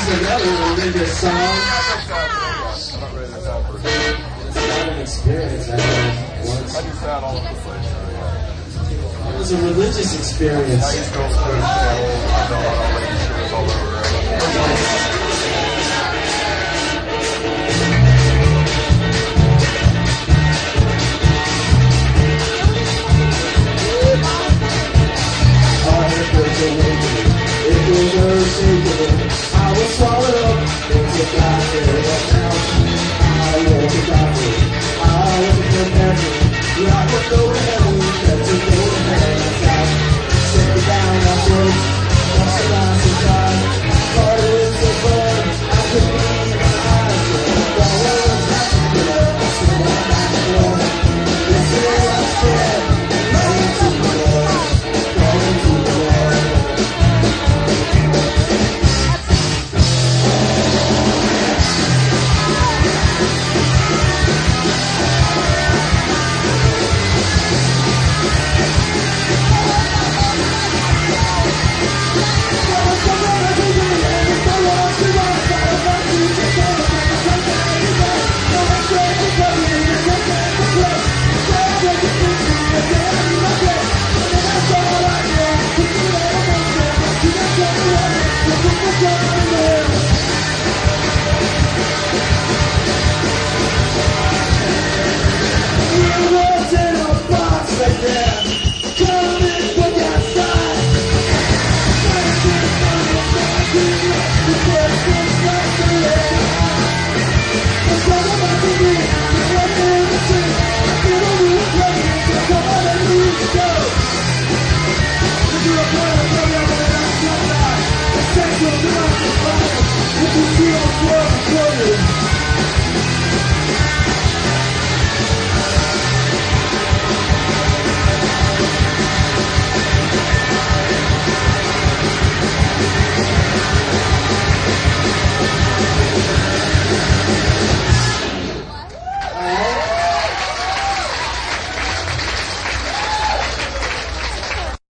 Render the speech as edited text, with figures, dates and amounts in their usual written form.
another religious song. It's not an experience I had once. I do that all over the place. It was a religious experience. I used to go to church I know all lady shivers all over. It was unshakable. I was swallowed up into God. I was a doctor. I was a companion. I was going to heaven. Had to go to hell. Sit me down, I broke. Lost the lines inside. Caught in the blood. I couldn't believe my eyes. While I was happening, I saw my back door. This is what I said. Running to the wall. Running to the wall. Yeah.